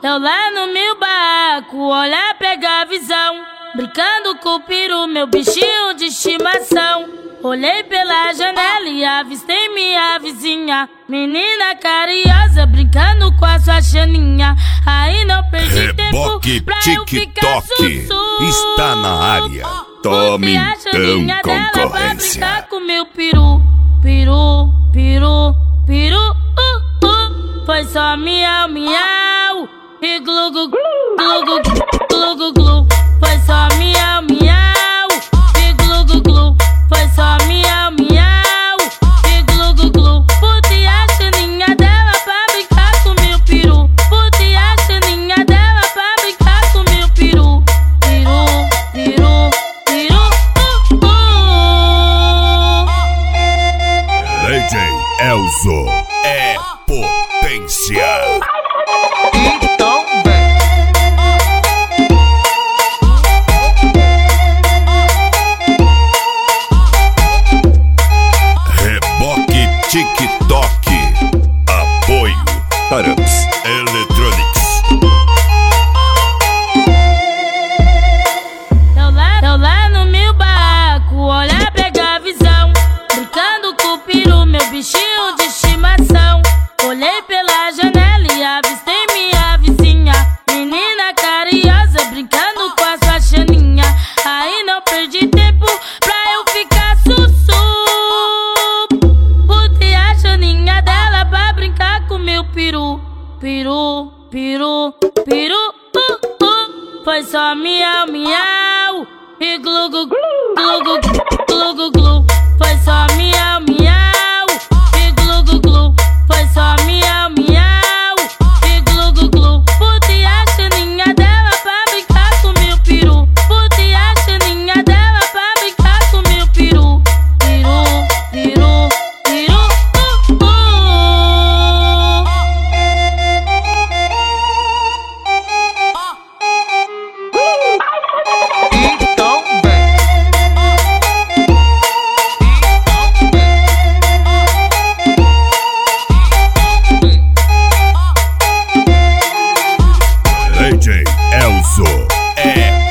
Eu lá no meu barraco, olhar, pegar a visão, brincando com o peru, meu bichinho de estimação. Olhei pela janela e avistei minha vizinha, menina carinhosa, brincando com a sua chaninha. Aí não perdi tempo pra eu ficar sussurro. Está na área. Tome então, concorrência. Pra brincar com meu peru, peru, peru, peru, Foi só miau, miau e glu, glu, glu, glu, glu, glu, glu. Foi só miau, miau e glu, glu, glu. Foi só miau, miau e glu, glu, glu. Botei a chaninha dela pra brincar com meu peru. Botei a chaninha dela pra brincar com meu peru. Peru, peru, peru, DJ Elzo é potência. Então Reboque TikTok. Apoio Tarams Electronics. Eu lá no meu barraco, olhar, pegar a visão, brincando com o peru, meu bichinho de estimação. Olhei pela janela e avistei minha vizinha, menina carinhosa, brincando com a sua chaninha. Aí não perdi tempo pra eu ficar sussurro. Botei a chaninha dela pra brincar com meu peru, peru, peru, peru, Foi só miau, miau e glu, glu, glu, glu, glu, glu, glu. Foi só miau, miau e glu, glu, glu. Foi só miau, miau e glu, glu, glu. Botei a chaninha dela pra brincar com meu peru. Botei a chaninha dela pra brincar com meu peru. Peru, peru, peru, Então DJ Elzo é